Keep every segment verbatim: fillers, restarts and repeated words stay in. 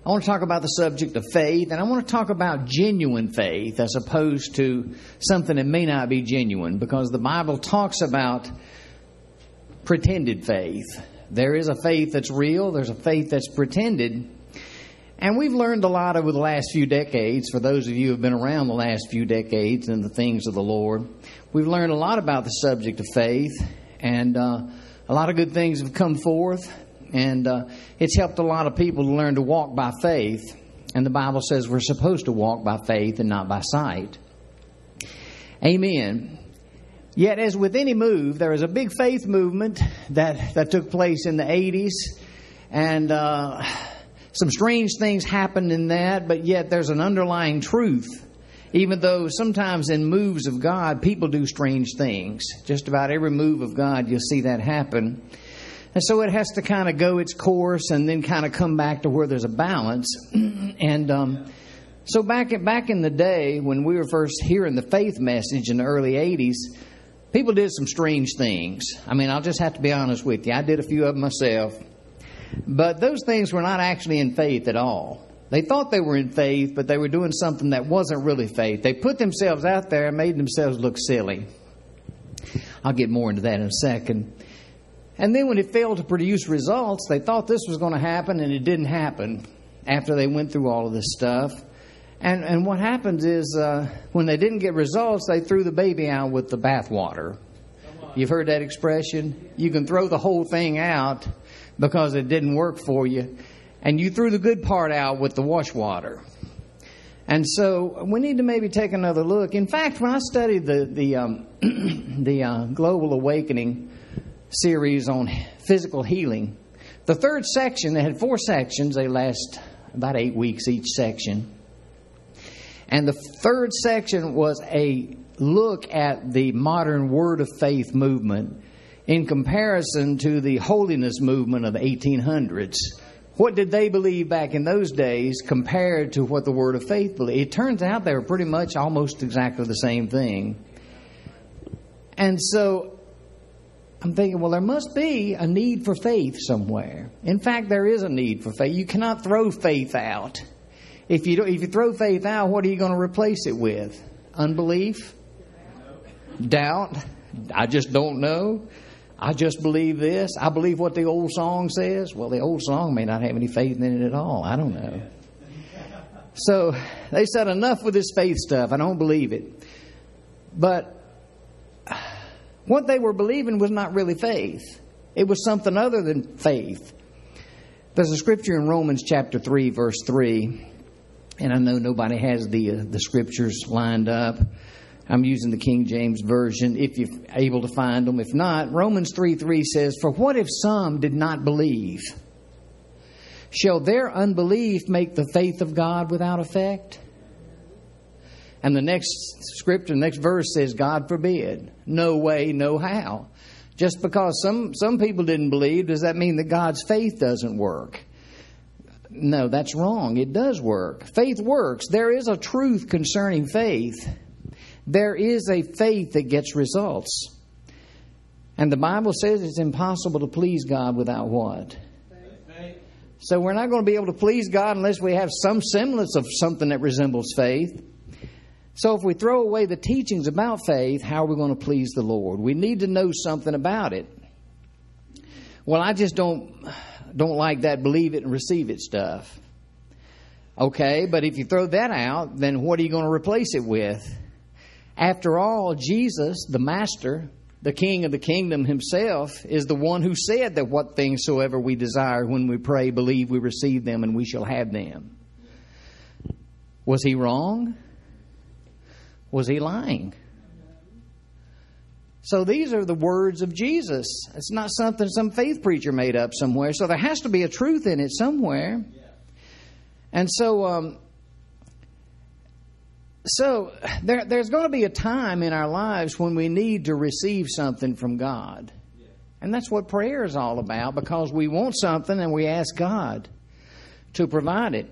I want to talk about the subject of faith, and I want to talk about genuine faith as opposed to something that may not be genuine, because the Bible talks about pretended faith. There is a faith that's real, there's a faith that's pretended. And we've learned a lot over the last few decades, for those of you who have been around the last few decades in the things of the Lord. We've learned a lot about the subject of faith, and uh, a lot of good things have come forth, and uh, it's helped a lot of people to learn to walk by faith. And the Bible says we're supposed to walk by faith and not by sight. Amen. Yet, as with any move, there was a big faith movement that, that took place in the eighties, and uh, some strange things happened in that, but yet there's an underlying truth. Even though sometimes in moves of God, people do strange things. Just about every move of God, you'll see that happen. And so it has to kind of go its course and then kind of come back to where there's a balance. And um, so back, back in the day when we were first hearing the faith message in the early eighties, people did some strange things. I mean, I'll just have to be honest with you. I did a few of them myself. But those things were not actually in faith at all. They thought they were in faith, but they were doing something that wasn't really faith. They put themselves out there and made themselves look silly. I'll get more into that in a second. And then when it failed to produce results, they thought this was going to happen, and it didn't happen after they went through all of this stuff. And and what happens is uh, when they didn't get results, they threw the baby out with the bathwater. You've heard that expression? You can throw the whole thing out because it didn't work for you. And you threw the good part out with the wash water. And so we need to maybe take another look. In fact, when I studied the the, um, the uh, Global Awakening series on physical healing, the third section, they had four sections. They last about eight weeks each section. And the third section was a look at the modern Word of Faith movement in comparison to the holiness movement of the eighteen hundreds. What did they believe back in those days compared to what the Word of Faith believed? It turns out they were pretty much almost exactly the same thing. And so I'm thinking, well, there must be a need for faith somewhere. In fact, there is a need for faith. You cannot throw faith out. If you don't, if you throw faith out, what are you going to replace it with? Unbelief? Doubt? I just don't know. I just believe this. I believe what the old song says. Well, the old song may not have any faith in it at all. I don't know. So they said enough with this faith stuff. I don't believe it. But what they were believing was not really faith. It was something other than faith. There's a scripture in Romans chapter three, verse three. And I know nobody has the uh, the scriptures lined up. I'm using the King James Version if you're able to find them. If not, Romans three three says, "For what if some did not believe? Shall their unbelief make the faith of God without effect?" And the next scripture, the next verse says, "God forbid. No way, no how." Just because some, some people didn't believe, does that mean that God's faith doesn't work? No, that's wrong. It does work. Faith works. There is a truth concerning faith. There is a faith that gets results. And the Bible says it's impossible to please God without what? Faith. So we're not going to be able to please God unless we have some semblance of something that resembles faith. So if we throw away the teachings about faith, how are we going to please the Lord? We need to know something about it. Well, I just don't don't like that believe it and receive it stuff. Okay, but if you throw that out, then what are you going to replace it with? After all, Jesus, the Master, the King of the kingdom himself, is the one who said that what things soever we desire when we pray, believe we receive them and we shall have them. Was he wrong? Was he lying? So these are the words of Jesus. It's not something some faith preacher made up somewhere. So there has to be a truth in it somewhere. And so... um So there, there's going to be a time in our lives when we need to receive something from God. And that's what prayer is all about, because we want something and we ask God to provide it.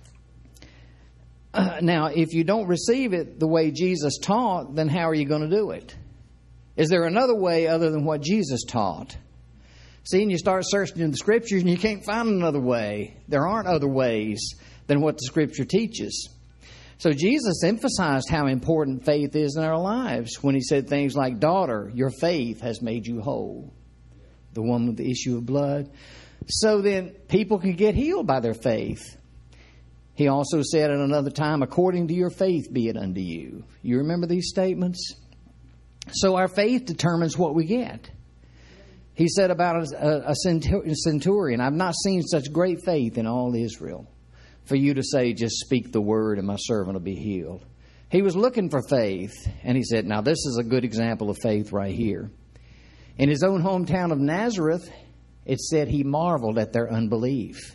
Uh, now, if you don't receive it the way Jesus taught, then how are you going to do it? Is there another way other than what Jesus taught? See, and you start searching in the Scriptures and you can't find another way. There aren't other ways than what the Scripture teaches. So Jesus emphasized how important faith is in our lives when he said things like, daughter, your faith has made you whole. The woman with the issue of blood. So then people can get healed by their faith. He also said at another time, according to your faith be it unto you. You remember these statements? So our faith determines what we get. He said about a, a centurion, I've not seen such great faith in all Israel for you to say, just speak the word and my servant will be healed. He was looking for faith, and he said, now this is a good example of faith right here. In his own hometown of Nazareth, it said he marveled at their unbelief.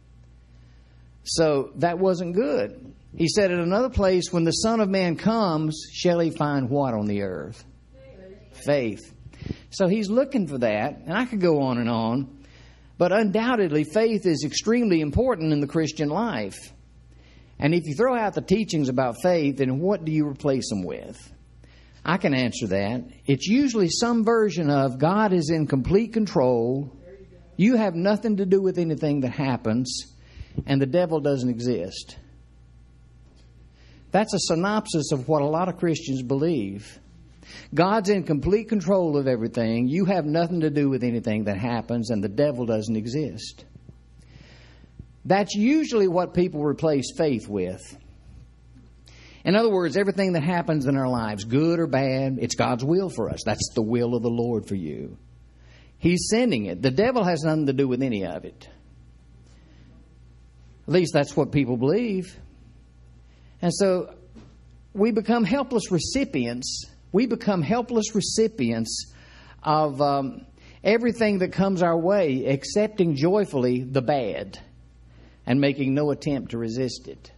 So that wasn't good. He said at another place, when the Son of Man comes, shall he find what on the earth? Faith. So he's looking for that, and I could go on and on. But undoubtedly, faith is extremely important in the Christian life. And if you throw out the teachings about faith, then what do you replace them with? I can answer that. It's usually some version of God is in complete control. You have nothing to do with anything that happens. And the devil doesn't exist. That's a synopsis of what a lot of Christians believe. God's in complete control of everything. You have nothing to do with anything that happens, and the devil doesn't exist. That's usually what people replace faith with. In other words, everything that happens in our lives, good or bad, it's God's will for us. That's the will of the Lord for you. He's sending it. The devil has nothing to do with any of it. At least that's what people believe. And so we become helpless recipients. We become helpless recipients of um, everything that comes our way, accepting joyfully the bad and making no attempt to resist it.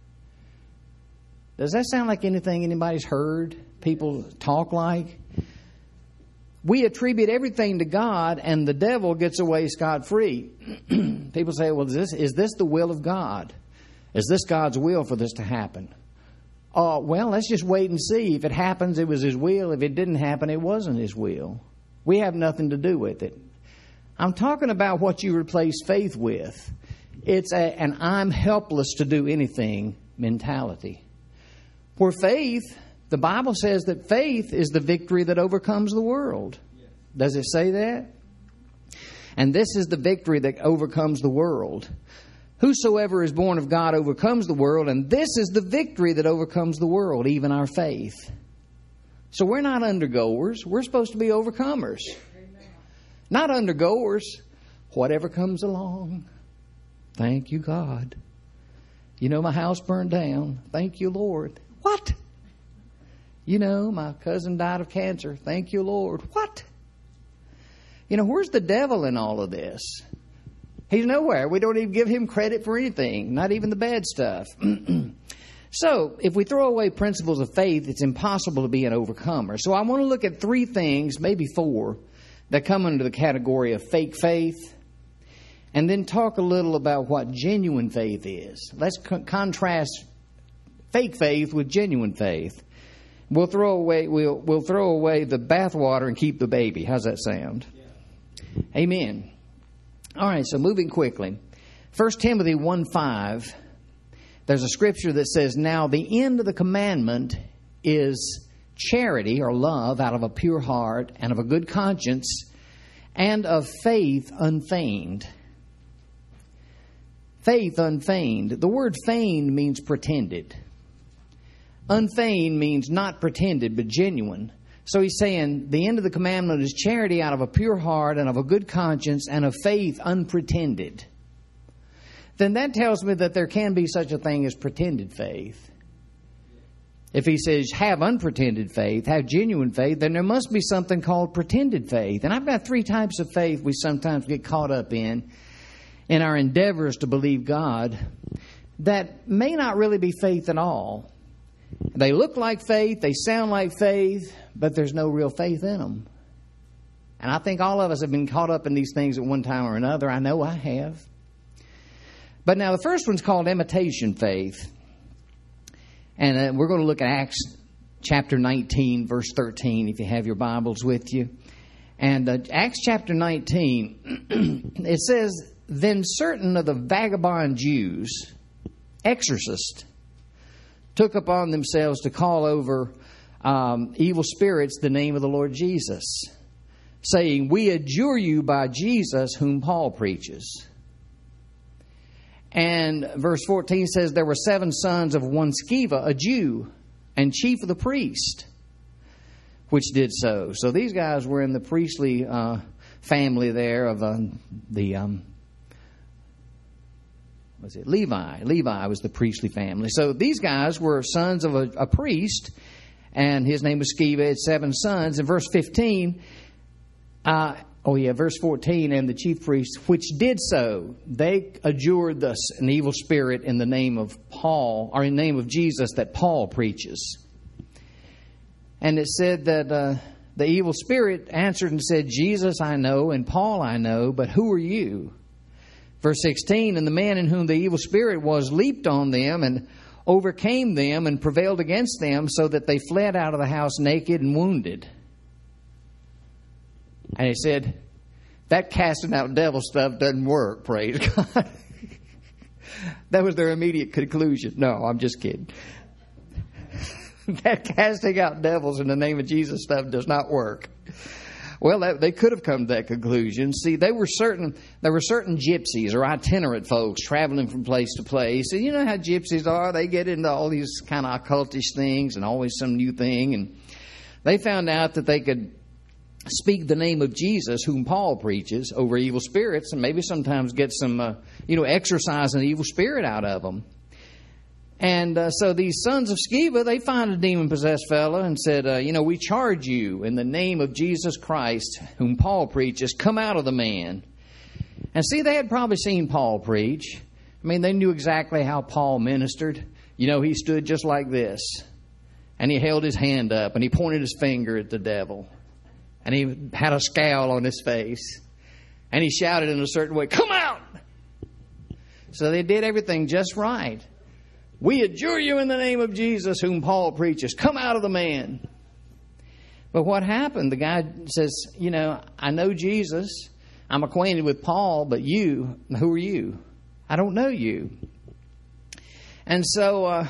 Does that sound like anything anybody's heard people talk like? We attribute everything to God, and the devil gets away scot-free. People say, well, is this, is this the will of God? Is this God's will for this to happen? Oh, uh, well, let's just wait and see. If it happens, it was His will. If it didn't happen, it wasn't His will. We have nothing to do with it. I'm talking about what you replace faith with. It's a, an I'm helpless to do anything mentality. Where faith, the Bible says that faith is the victory that overcomes the world. Does it say that? And this is the victory that overcomes the world. Whosoever is born of God overcomes the world, and this is the victory that overcomes the world, even our faith. So we're not undergoers. We're supposed to be overcomers. Not undergoers. Whatever comes along. Thank you, God. You know, my house burned down. Thank you, Lord. What? You know, my cousin died of cancer. Thank you, Lord. What? You know, where's the devil in all of this? He's nowhere. We don't even give him credit for anything, not even the bad stuff. So, if we throw away principles of faith, it's impossible to be an overcomer. So I want to look at three things, maybe four, that come under the category of fake faith, and then talk a little about what genuine faith is. Let's co- contrast fake faith with genuine faith. We'll throw away we'll we'll throw away the bathwater and keep the baby. How's that sound? Yeah. Amen. All right, so moving quickly. First Timothy one five, there's a scripture that says, now the end of the commandment is charity or love out of a pure heart and of a good conscience and of faith unfeigned. Faith unfeigned. The word feigned means pretended. Unfeigned means not pretended, but genuine. So he's saying the end of the commandment is charity out of a pure heart and of a good conscience and of faith unpretended. Then that tells me that there can be such a thing as pretended faith. If he says have unpretended faith, have genuine faith, then there must be something called pretended faith. And I've got three types of faith we sometimes get caught up in, in our endeavors to believe God, that may not really be faith at all. They look like faith, they sound like faith, but there's no real faith in them. And I think all of us have been caught up in these things at one time or another. I know I have. But now the first one's called imitation faith. And uh, we're going to look at Acts chapter nineteen, verse thirteen, if you have your Bibles with you. And uh, Acts chapter nineteen, it says, then certain of the vagabond Jews, exorcists, took upon themselves to call over um, evil spirits the name of the Lord Jesus, saying, we adjure you by Jesus whom Paul preaches. And verse fourteen says, there were seven sons of one Sceva, a Jew, and chief of the priest, which did so. So these guys were in the priestly uh, family there of uh, the, um, was it Levi? Levi was the priestly family. So these guys were sons of a, a priest, and his name was Sceva. Had seven sons. In verse fifteen, uh, oh yeah, verse fourteen, and the chief priest, which did so, they adjured thus an evil spirit in the name of Paul, or in the name of Jesus that Paul preaches. And it said that uh, the evil spirit answered and said, Jesus I know, and Paul I know, but who are you? Verse sixteen, and the man in whom the evil spirit was leaped on them and overcame them and prevailed against them, so that they fled out of the house naked and wounded. And he said, that casting out devil stuff doesn't work, praise God. That was their immediate conclusion. No, I'm just kidding. That casting out devils in the name of Jesus stuff does not work. Well, that, they could have come to that conclusion. See, they were certain, there were certain gypsies or itinerant folks traveling from place to place. And you know how gypsies are. They get into all these kind of occultish things and always some new thing. And they found out that they could speak the name of Jesus, whom Paul preaches, over evil spirits, and maybe sometimes get some, uh, you know, exorcise an evil spirit out of them. And uh, so these sons of Sceva, they find a demon-possessed fellow and said, uh, you know, we charge you in the name of Jesus Christ, whom Paul preaches, come out of the man. And see, they had probably seen Paul preach. I mean, they knew exactly how Paul ministered. You know, he stood just like this. And he held his hand up and he pointed his finger at the devil. And he had a scowl on his face. And he shouted in a certain way, come out! So they did everything just right. We adjure you in the name of Jesus, whom Paul preaches. Come out of the man. But what happened? The guy says, you know, I know Jesus. I'm acquainted with Paul, but you, who are you? I don't know you. And so, uh,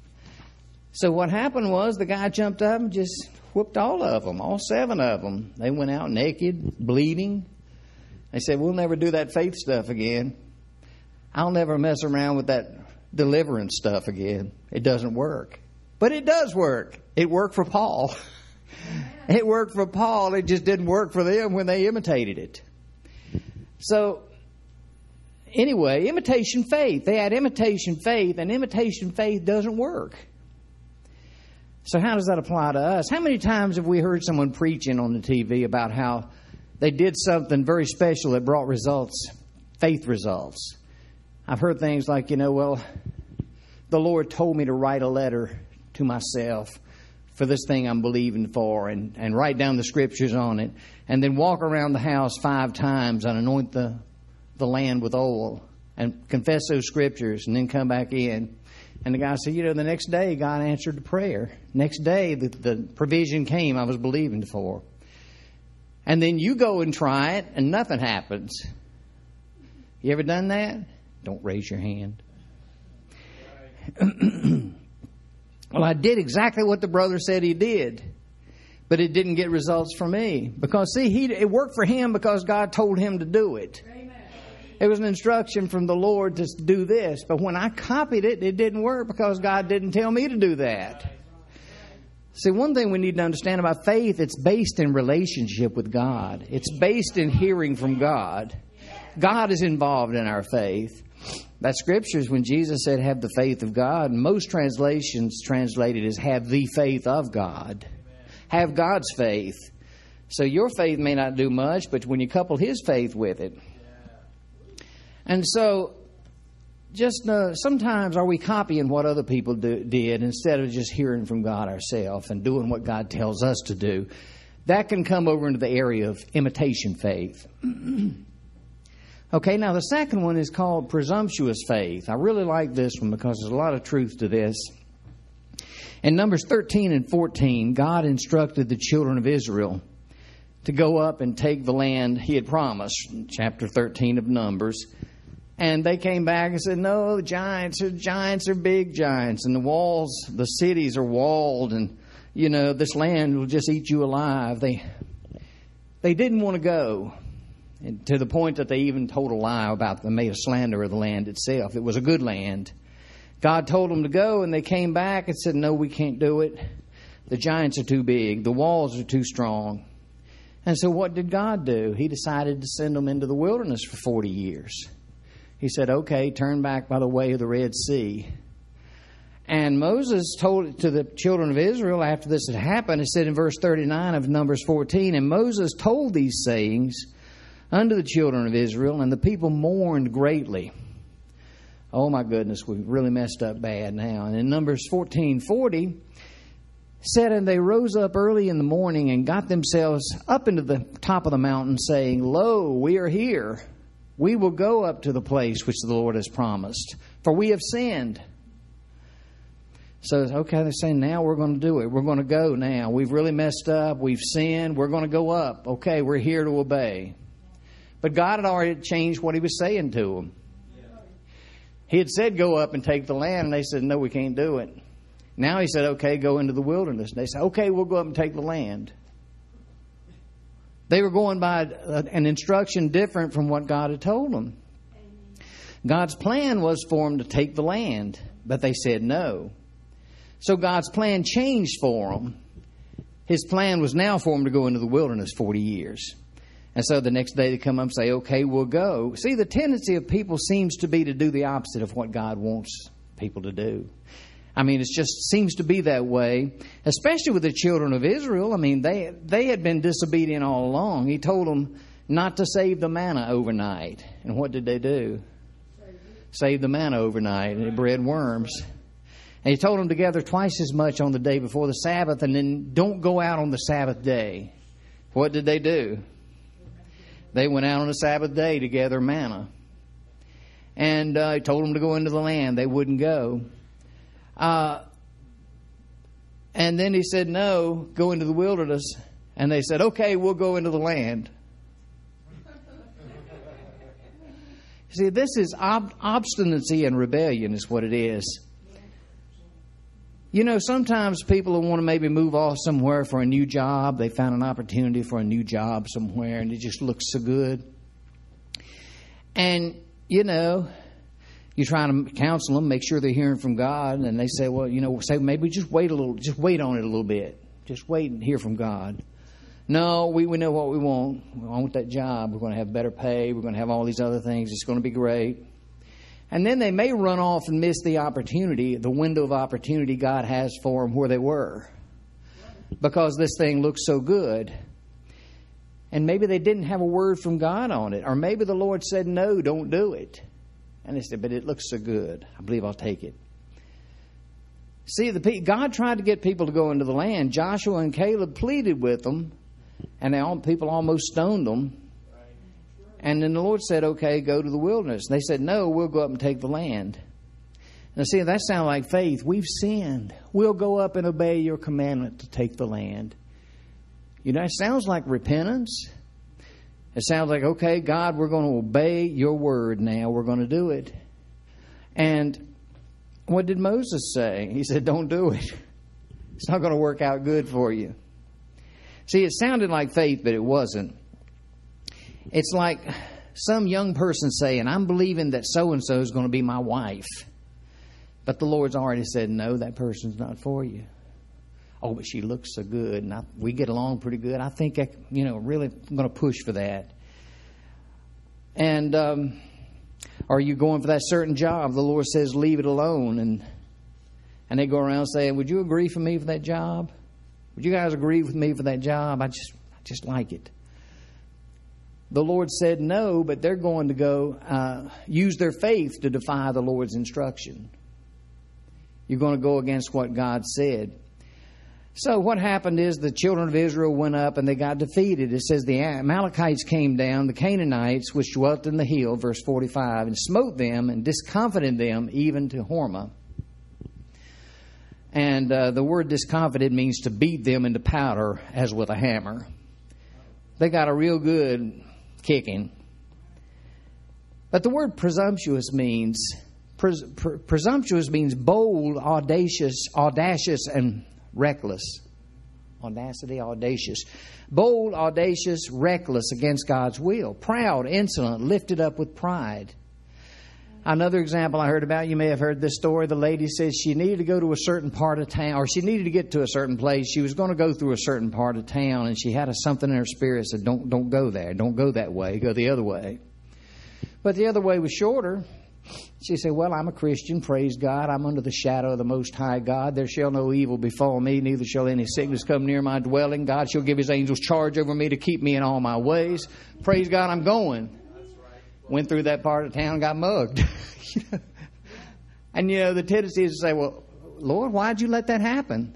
so what happened was the guy jumped up and just whooped all of them, all seven of them. They went out naked, bleeding. They said, we'll never do that faith stuff again. I'll never mess around with that deliverance stuff again. It doesn't work. But it does work. It worked for Paul. It worked for Paul. It just didn't work for them when they imitated it. So, anyway, imitation faith. They had imitation faith, and imitation faith doesn't work. So how does that apply to us? How many times have we heard someone preaching on the T V about how they did something very special that brought results, faith results? I've heard things like, you know, well, the Lord told me to write a letter to myself for this thing I'm believing for, and, and write down the scriptures on it, and then walk around the house five times and anoint the, the land with oil and confess those scriptures and then come back in. And the guy said, you know, the next day God answered the prayer. Next day the, the provision came I was believing for. And then you go and try it and nothing happens. You ever done that? Don't raise your hand. Well, I did exactly what the brother said he did, but it didn't get results for me. Because, see, he, it worked for him because God told him to do it. Amen. It was an instruction from the Lord to do this. But when I copied it, it didn't work because God didn't tell me to do that. See, one thing we need to understand about faith, it's based in relationship with God. It's based in hearing from God. God is involved in our faith. That scripture is when Jesus said, have the faith of God. Most translations translate it as have the faith of God. Have God's faith. So your faith may not do much, but when you couple His faith with it. And so, just uh, sometimes are we copying what other people do, did instead of just hearing from God ourselves and doing what God tells us to do? That can come over into the area of imitation faith. Okay, now the second one is called presumptuous faith. I really like this one because there's a lot of truth to this. In Numbers thirteen and fourteen, God instructed the children of Israel to go up and take the land he had promised, chapter thirteen of Numbers. And they came back and said, no, the giants are giants are big giants, and the walls, the cities are walled, and, you know, this land will just eat you alive. They they didn't want to go, and to the point that they even told a lie about them, made a slander of the land itself. It was a good land. God told them to go, and they came back and said, no, we can't do it. The giants are too big. The walls are too strong. And so what did God do? He decided to send them into the wilderness for forty years. He said, okay, turn back by the way of the Red Sea. And Moses told it to the children of Israel after this had happened. It said in verse thirty-nine of Numbers fourteen, and Moses told these sayings unto the children of Israel, and the people mourned greatly. Oh my goodness, we've really messed up bad now. And in Numbers fourteen forty, said, and they rose up early in the morning and got themselves up into the top of the mountain, saying, lo, we are here. We will go up to the place which the Lord has promised, for we have sinned. So, okay, they're saying, now we're going to do it. We're going to go now. We've really messed up. We've sinned. We're going to go up. Okay, we're here to obey. But God had already changed what he was saying to them. He had said, go up and take the land, and they said, no, we can't do it. Now he said, okay, go into the wilderness. They said, okay, we'll go up and take the land. They were going by an instruction different from what God had told them. God's plan was for them to take the land, but they said no. So God's plan changed for them. His plan was now for them to go into the wilderness forty years. And so the next day they come up and say, okay, we'll go. See, the tendency of people seems to be to do the opposite of what God wants people to do. I mean, it just seems to be that way, especially with the children of Israel. I mean, they they had been disobedient all along. He told them not to save the manna overnight. And what did they do? Save the manna overnight, and it bred worms. And he told them to gather twice as much on the day before the Sabbath, and then don't go out on the Sabbath day. What did they do? They went out on the Sabbath day to gather manna. And uh, he told them to go into the land. They wouldn't go. Uh, and then he said, no, go into the wilderness. And they said, okay, we'll go into the land. See, this is ob- obstinacy and rebellion is what it is. You know, sometimes people want to maybe move off somewhere for a new job. They found an opportunity for a new job somewhere, and it just looks so good. And, you know, you try to counsel them, make sure they're hearing from God, and they say, well, you know, say maybe just wait a little, just wait on it a little bit. Just wait and hear from God. No, we, we know what we want. We want that job. We're going to have better pay. We're going to have all these other things. It's going to be great. And then they may run off and miss the opportunity, the window of opportunity God has for them where they were, because this thing looks so good. And maybe they didn't have a word from God on it. Or maybe the Lord said, no, don't do it. And they said, but it looks so good. I believe I'll take it. See, the God tried to get people to go into the land. Joshua and Caleb pleaded with them, and they all, people almost stoned them. And then the Lord said, okay, go to the wilderness. And they said, no, we'll go up and take the land. Now, see, that sounds like faith. We've sinned. We'll go up and obey your commandment to take the land. You know, it sounds like repentance. It sounds like, okay, God, we're going to obey your word now. We're going to do it. And what did Moses say? He said, don't do it. It's not going to work out good for you. See, it sounded like faith, but it wasn't. It's like some young person saying, I'm believing that so-and-so is going to be my wife. But the Lord's already said, no, that person's not for you. Oh, but she looks so good, and I, we get along pretty good. I think, I, you know, really I'm going to push for that. And um, are you going for that certain job? The Lord says, leave it alone. And and they go around saying, would you agree for me for that job? Would you guys agree with me for that job? I just, I just like it. The Lord said no, but they're going to go uh, use their faith to defy the Lord's instruction. You're going to go against what God said. So what happened is the children of Israel went up and they got defeated. It says the Amalekites came down, the Canaanites, which dwelt in the hill, verse forty-five, and smote them and discomfited them even to Hormah. And uh, the word discomfited means to beat them into powder as with a hammer. they got a real good kicking. But the word presumptuous means pres, pre, presumptuous means bold, audacious, audacious, and reckless. Audacity, audacious. Bold, audacious, reckless against God's will. Proud, insolent, lifted up with pride. Another example I heard about, you may have heard this story. The lady says she needed to go to a certain part of town, or she needed to get to a certain place. She was going to go through a certain part of town, and she had a, something in her spirit that said, don't, don't go there. Don't go that way. Go the other way. But the other way was shorter. She said, well, I'm a Christian. Praise God. I'm under the shadow of the Most High God. There shall no evil befall me, neither shall any sickness come near my dwelling. God shall give His angels charge over me to keep me in all my ways. Praise God, I'm going. Went through that part of town, got mugged. And, you know, the tendency is to say, well, Lord, why'd you let that happen?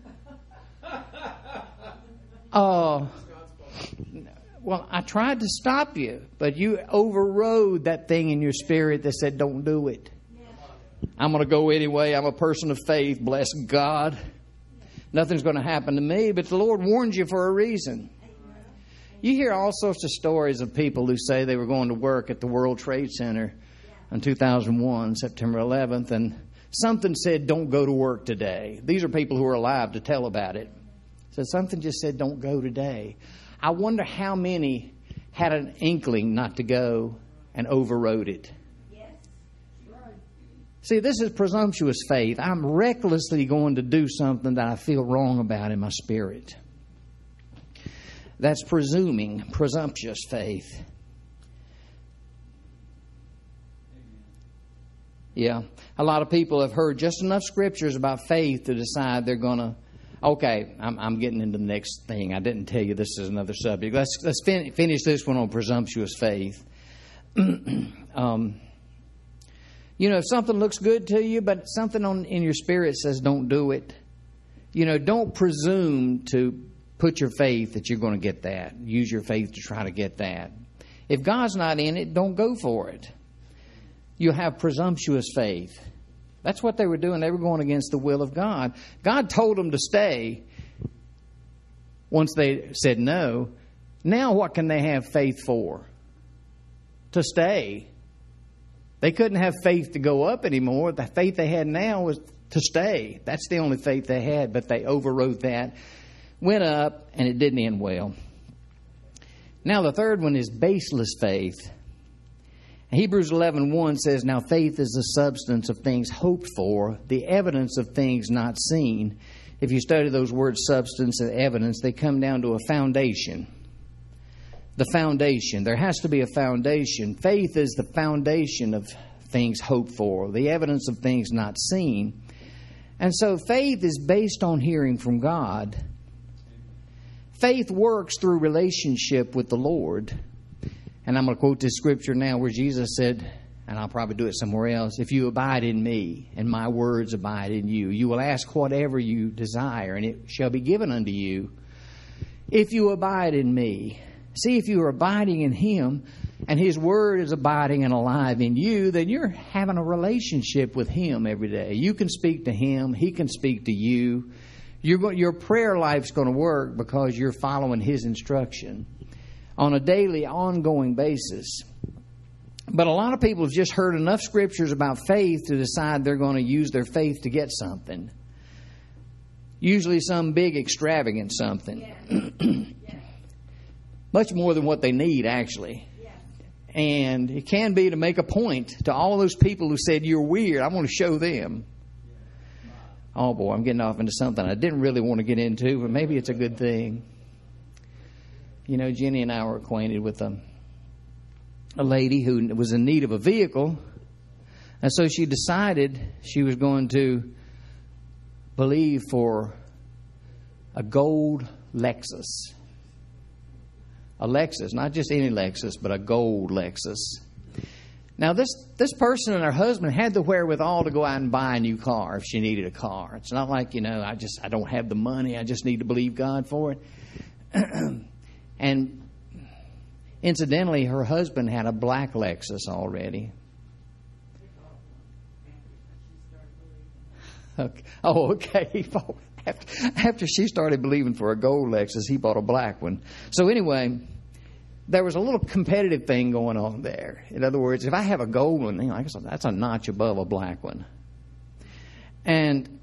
Oh, uh, well, I tried to stop you, but you overrode that thing in your spirit that said, don't do it. I'm going to go anyway. I'm a person of faith. Bless God. Nothing's going to happen to me, but the Lord warned you for a reason. You hear all sorts of stories of people who say they were going to work at the World Trade Center in two thousand one, September eleventh, and something said, don't go to work today. These are people who are alive to tell about it. So something just said, don't go today. I wonder how many had an inkling not to go and overrode it. Yes. Right. See, this is presumptuous faith. I'm recklessly going to do something that I feel wrong about in my spirit. That's presuming, presumptuous faith. Yeah. A lot of people have heard just enough scriptures about faith to decide they're going to, okay, I'm, I'm getting into the next thing. I didn't tell you this is another subject. Let's let's fin- finish this one on presumptuous faith. um, you know, if something looks good to you, but something on in your spirit says don't do it, you know, don't presume to put your faith that you're going to get that. Use your faith to try to get that. If God's not in it, don't go for it. You have presumptuous faith. That's what they were doing. They were going against the will of God. God told them to stay once they said no. Now what can they have faith for? To stay. They couldn't have faith to go up anymore. The faith they had now was to stay. That's the only faith they had, but they overrode that. Went up, and it didn't end well. Now the third one is baseless faith. Hebrews eleven one says, now faith is the substance of things hoped for, the evidence of things not seen. If you study those words, substance and evidence, they come down to a foundation. The foundation. There has to be a foundation. Faith is the foundation of things hoped for, the evidence of things not seen. And so faith is based on hearing from God. Faith works through relationship with the Lord. And I'm going to quote this scripture now where Jesus said, and I'll probably do it somewhere else, if you abide in me and my words abide in you, you will ask whatever you desire and it shall be given unto you. If you abide in me. See, if you are abiding in Him and His word is abiding and alive in you, then you're having a relationship with Him every day. You can speak to Him. He can speak to you. You're go- your prayer life's going to work because you're following His instruction on a daily, ongoing basis. But a lot of people have just heard enough scriptures about faith to decide they're going to use their faith to get something. Usually some big, extravagant something. Yeah. Much more than what they need, actually. Yeah. And it can be to make a point to all those people who said, you're weird. I want to show them. Oh, boy, I'm getting off into something I didn't really want to get into, but maybe it's a good thing. You know, Jenny and I were acquainted with a, a lady who was in need of a vehicle. And so she decided she was going to believe for a gold Lexus. A Lexus, not just any Lexus, but a gold Lexus. Now, this, this person and her husband had the wherewithal to go out and buy a new car if she needed a car. It's not like, you know, I just I don't have the money. I just need to believe God for it. And incidentally, her husband had a black Lexus already. Okay. Oh, okay. He bought, after, after she started believing for a gold Lexus, he bought a black one. So anyway, there was a little competitive thing going on there. In other words, if I have a gold one, you know, that's a notch above a black one. And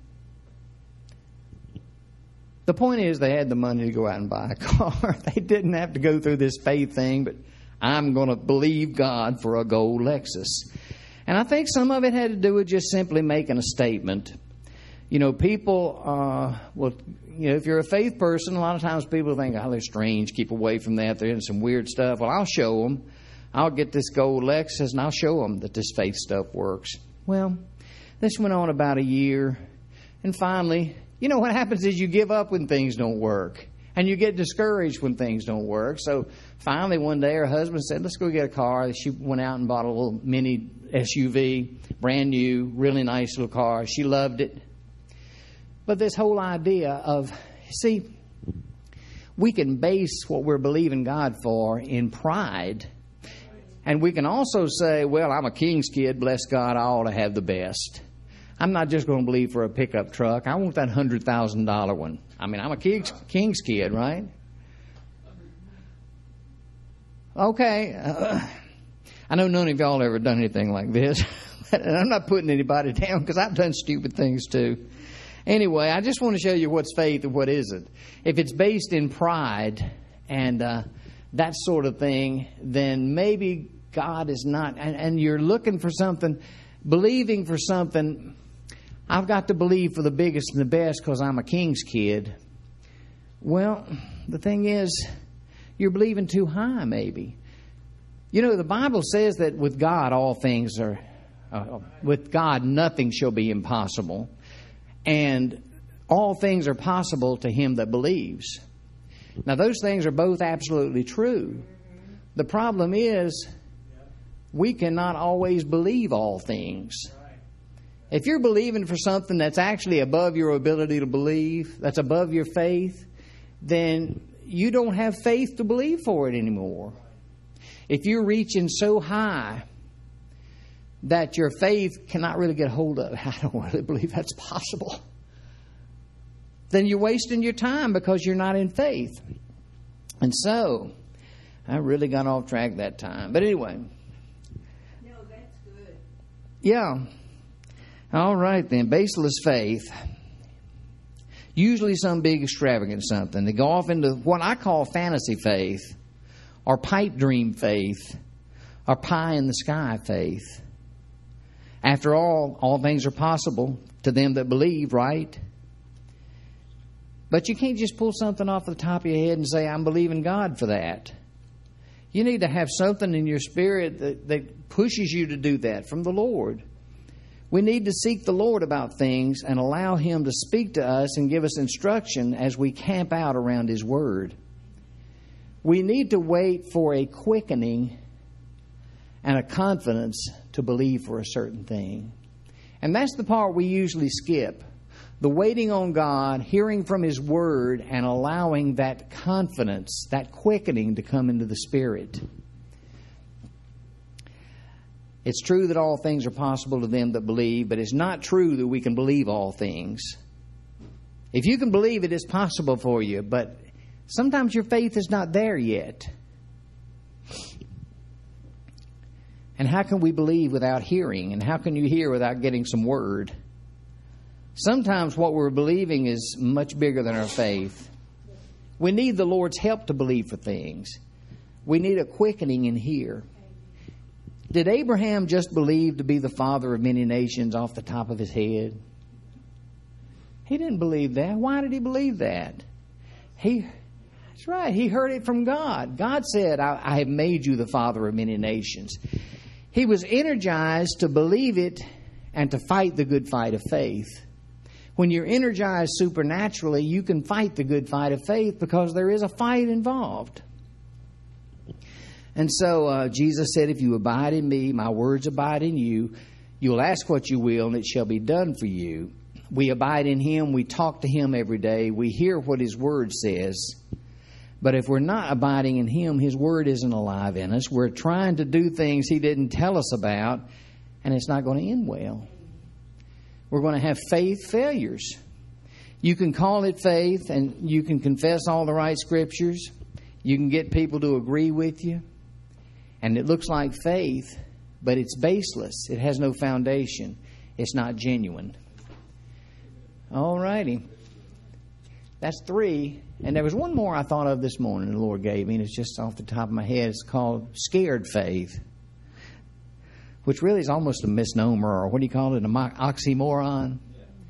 the point is, they had the money to go out and buy a car. They didn't have to go through this faith thing, but I'm going to believe God for a gold Lexus. And I think some of it had to do with just simply making a statement. You know, people, uh, well, you know, if you're a faith person, a lot of times people think, oh, they're strange, keep away from that, they're in some weird stuff. Well, I'll show them. I'll get this gold Lexus and I'll show them that this faith stuff works. Well, this went on about a year. And finally, you know, what happens is you give up when things don't work. And you get discouraged when things don't work. So finally one day her husband said, let's go get a car. She went out and bought a little mini S U V, brand new, really nice little car. She loved it. But this whole idea of, see, we can base what we're believing God for in pride. And we can also say, well, I'm a king's kid, bless God, I ought to have the best. I'm not just going to believe for a pickup truck. I want that one hundred thousand dollars one. I mean, I'm a king's, king's kid, right? Okay. Uh, I know none of y'all ever done anything like this. And I'm not putting anybody down because I've done stupid things too. Anyway, I just want to show you what's faith and what isn't. If it's based in pride and uh, that sort of thing, then maybe God is not. And, and you're looking for something, believing for something. I've got to believe for the biggest and the best because I'm a king's kid. Well, the thing is, you're believing too high, maybe. You know, the Bible says that with God, all things are, uh, with God, nothing shall be impossible. And all things are possible to him that believes. Now, those things are both absolutely true. The problem is, we cannot always believe all things. If you're believing for something that's actually above your ability to believe, that's above your faith, then you don't have faith to believe for it anymore. If you're reaching so high that your faith cannot really get hold of, I don't really believe that's possible, then you're wasting your time because you're not in faith. And so, I really got off track that time. But anyway. No, that's good. Yeah. All right then. Baseless faith. Usually some big extravagant something. They go off into what I call fantasy faith, or pipe dream faith, or pie in the sky faith. After all, all things are possible to them that believe, right? But you can't just pull something off the top of your head and say, I'm believing God for that. You need to have something in your spirit that, that pushes you to do that from the Lord. We need to seek the Lord about things and allow Him to speak to us and give us instruction as we camp out around His Word. We need to wait for a quickening and a confidence to believe for a certain thing. And that's the part we usually skip. The waiting on God, hearing from His Word, and allowing that confidence, that quickening to come into the Spirit. It's true that all things are possible to them that believe, but it's not true that we can believe all things. If you can believe it, it's possible for you, but sometimes your faith is not there yet. And how can we believe without hearing? And how can you hear without getting some word? Sometimes what we're believing is much bigger than our faith. We need the Lord's help to believe for things. We need a quickening in here. Did Abraham just believe to be the father of many nations off the top of his head? He didn't believe that. Why did he believe that? He, that's right. He heard it from God. God said, I, I have made you the father of many nations. He was energized to believe it and to fight the good fight of faith. When you're energized supernaturally, you can fight the good fight of faith because there is a fight involved. And so uh, Jesus said, if you abide in me, my words abide in you, you'll ask what you will and it shall be done for you. We abide in Him. We talk to Him every day. We hear what His Word says. But if we're not abiding in Him, His Word isn't alive in us. We're trying to do things He didn't tell us about, and it's not going to end well. We're going to have faith failures. You can call it faith, and you can confess all the right scriptures. You can get people to agree with you, and it looks like faith, but it's baseless. It has no foundation. It's not genuine. All righty. That's three. And there was one more I thought of this morning the Lord gave me, and it's just off the top of my head. It's called scared faith, which really is almost a misnomer, or what do you call it, an oxymoron?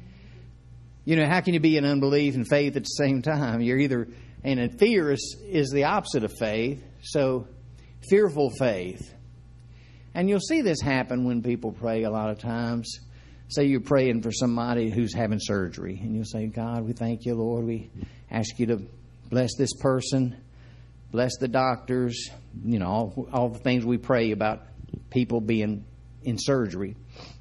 You know, how can you be in unbelief and faith at the same time? You're either, and fear is, is the opposite of faith, so fearful faith. And you'll see this happen when people pray a lot of times. Say you're praying for somebody who's having surgery, and you'll say, God, we thank you, Lord. We ask you to bless this person, bless the doctors, you know, all, all the things we pray about people being in surgery.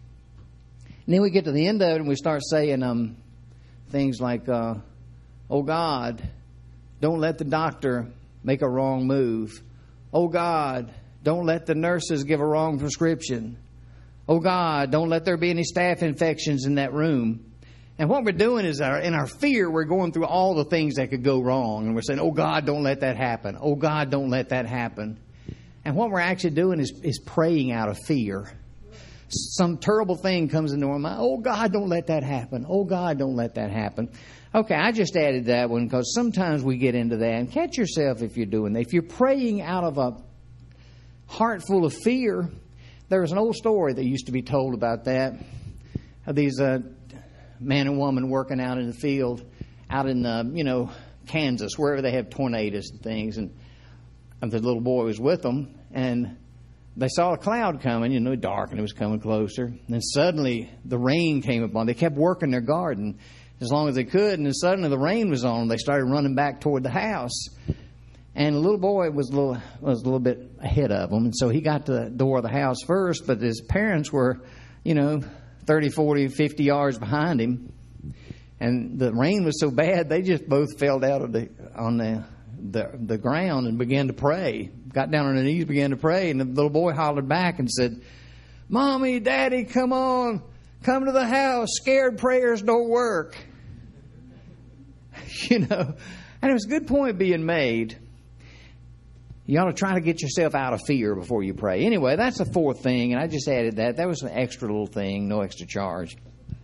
And then we get to the end of it, and we start saying um, things like, uh, oh, God, don't let the doctor make a wrong move. Oh, God, don't let the nurses give a wrong prescription. Oh, God, don't let there be any staph infections in that room. And what we're doing is, our, in our fear, we're going through all the things that could go wrong. And we're saying, oh, God, don't let that happen. Oh, God, don't let that happen. And what we're actually doing is, is praying out of fear. Some terrible thing comes into our mind. Oh, God, don't let that happen. Oh, God, don't let that happen. Okay, I just added that one because sometimes we get into that. And catch yourself if you're doing that. If you're praying out of a heart full of fear, there's an old story that used to be told about that. Of these uh, man and woman working out in the field, out in, uh, you know, Kansas, wherever they have tornadoes and things. And the little boy was with them, and they saw a cloud coming, you know, dark, and it was coming closer. And then suddenly the rain came upon them. They kept working their garden as long as they could, and then suddenly the rain was on them. They started running back toward the house. And the little boy was a little, was a little bit ahead of them. And so he got to the door of the house first, but his parents were, you know, thirty, forty, fifty yards behind him. And the rain was so bad, they just both fell down on the, on the, the, the ground and began to pray. Got down on their knees, began to pray. And the little boy hollered back and said, Mommy, Daddy, come on. Come to the house. Scared prayers don't work. You know, and it was a good point being made. You ought to try to get yourself out of fear before you pray. Anyway, that's the fourth thing, and I just added that. That was an extra little thing, no extra charge.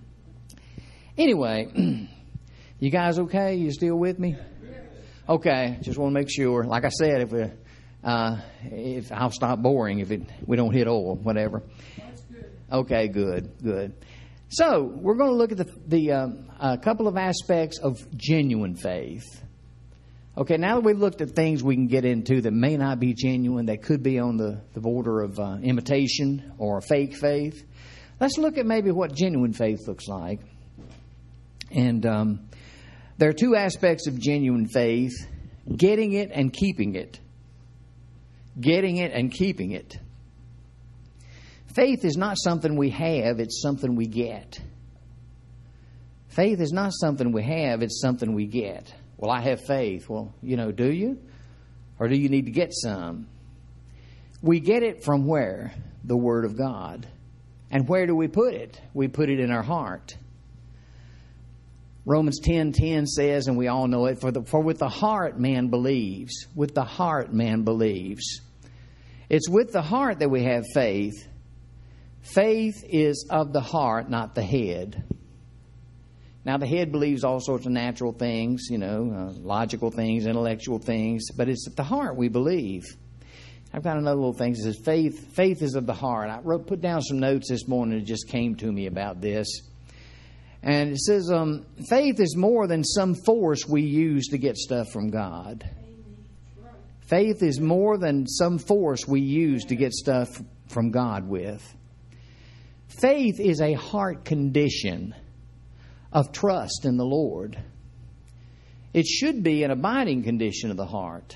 Anyway, you guys okay? You still with me? Okay, just want to make sure. Like I said, if we, uh, if I'll stop boring if it, we don't hit oil, whatever. Okay, good, good. So we're going to look at the the um, a couple of aspects of genuine faith. Okay, now that we've looked at things we can get into that may not be genuine, that could be on the, the border of uh, imitation or fake faith, let's look at maybe what genuine faith looks like. And um, there are two aspects of genuine faith: getting it and keeping it. Getting it and keeping it. Faith is not something we have, it's something we get. Faith is not something we have, it's something we get. Well, I have faith. Well, you know, do you? Or do you need to get some? We get it from where? The Word of God. And where do we put it? We put it in our heart. Romans ten ten says, and we all know it, for, the, for with the heart man believes. With the heart man believes. It's with the heart that we have faith. Faith is of the heart, not the head. Now, the head believes all sorts of natural things, you know, uh, logical things, intellectual things, but it's at the heart we believe. I've got another little thing that says faith, faith is of the heart. I wrote, put down some notes this morning that just came to me about this. And it says, um, faith is more than some force we use to get stuff from God. Faith is more than some force we use to get stuff from God with. Faith is a heart condition of trust in the Lord. It should be an abiding condition of the heart.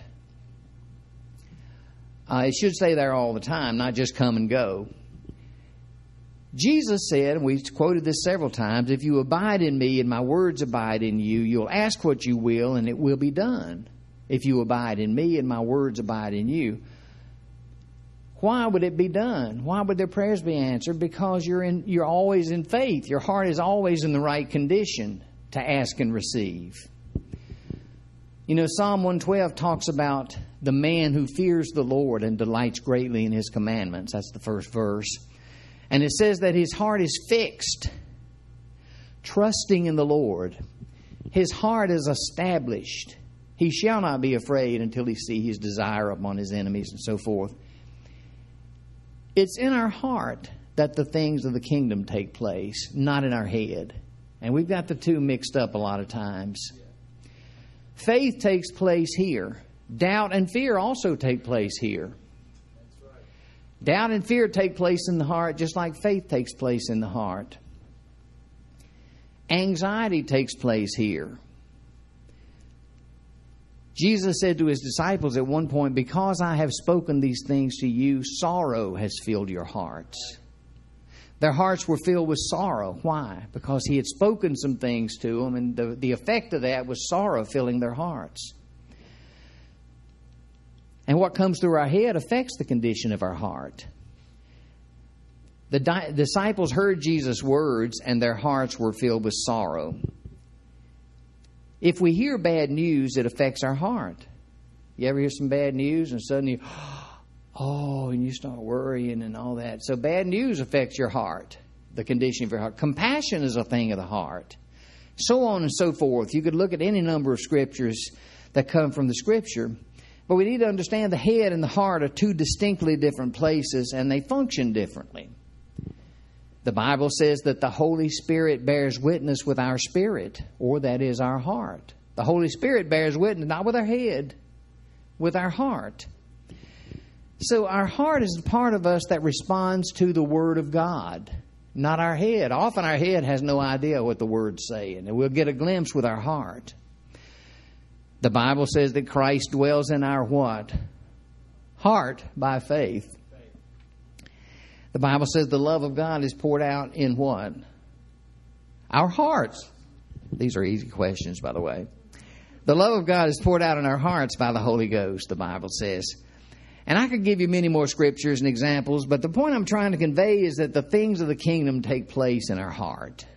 Uh, it should stay there all the time, not just come and go. Jesus said, and we've quoted this several times, if you abide in me and my words abide in you, you'll ask what you will and it will be done. If you abide in me and my words abide in you. Why would it be done? Why would their prayers be answered? Because you're in, you're always in faith. Your heart is always in the right condition to ask and receive. You know, Psalm one twelve talks about the man who fears the Lord and delights greatly in His commandments. That's the first verse. And it says that his heart is fixed, trusting in the Lord. His heart is established. He shall not be afraid until he see his desire upon his enemies, and so forth. It's in our heart that the things of the kingdom take place, not in our head. And we've got the two mixed up a lot of times. Faith takes place here. Doubt and fear also take place here. Doubt and fear take place in the heart just like faith takes place in the heart. Anxiety takes place here. Jesus said to His disciples at one point, "Because I have spoken these things to you, sorrow has filled your hearts." Their hearts were filled with sorrow. Why? Because He had spoken some things to them, and the, the effect of that was sorrow filling their hearts. And what comes through our head affects the condition of our heart. The di- disciples heard Jesus' words, and their hearts were filled with sorrow. If we hear bad news, it affects our heart. You ever hear some bad news and suddenly, oh, and you start worrying and all that. So bad news affects your heart, the condition of your heart. Compassion is a thing of the heart. So on and so forth. You could look at any number of scriptures that come from the Scripture. But we need to understand the head and the heart are two distinctly different places, and they function differently. The Bible says that the Holy Spirit bears witness with our spirit, or that is our heart. The Holy Spirit bears witness not with our head, with our heart. So our heart is the part of us that responds to the Word of God, not our head. Often our head has no idea what the Word's saying, and we'll get a glimpse with our heart. The Bible says that Christ dwells in our what? Heart by faith. The Bible says the love of God is poured out in what? Our hearts. These are easy questions, by the way. The love of God is poured out in our hearts by the Holy Ghost, the Bible says. And I could give you many more scriptures and examples, but the point I'm trying to convey is that the things of the kingdom take place in our heart.